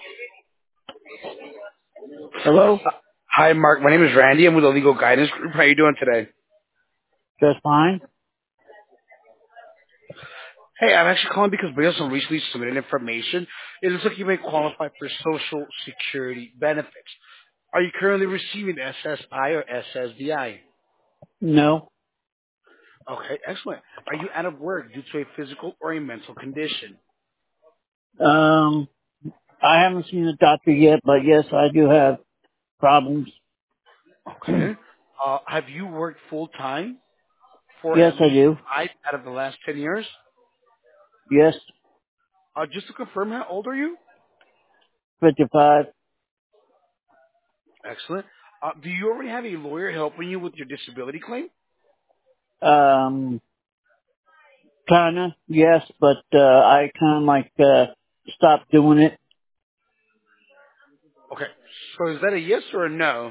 Hello? Hi, Mark. My name is Randy. I'm with the Legal Guidance Group. How are you doing today? Just fine? Hey, I'm actually calling because we also recently submitted information. It looks like you may qualify for Social Security benefits. Are you currently receiving SSI or SSDI? No. Okay, excellent. Are you out of work due to a physical or a mental condition? Um, I haven't seen a doctor yet, but yes, I do have problems. Okay. Have you worked full time for Yes, at I least do. 5 out of the last 10 years? Yes, Just to confirm, how old are you? 55. Excellent. Do you already have a lawyer helping you with your disability claim? Um, kinda, yes, but, I kinda stopped doing it. Okay. So is that a yes or a no?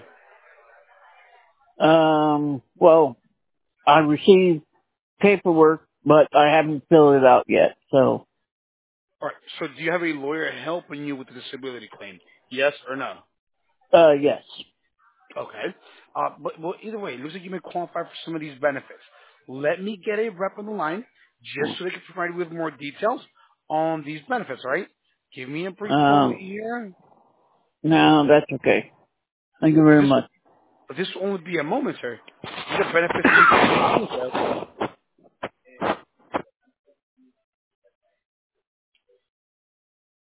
Well, I received paperwork, but I haven't filled it out yet, so, All right. So do you have a lawyer helping you with the disability claim? Yes or no? yes. Okay. But well, either way, it looks like you may qualify for some of these benefits. Let me get a rep on the line just so they can provide you with more details on these benefits. All right. Give me a brief moment Um, here. no, that's okay. Thank you very This will, much. this will only be a moment, sir. These are benefits that you can take advantage of.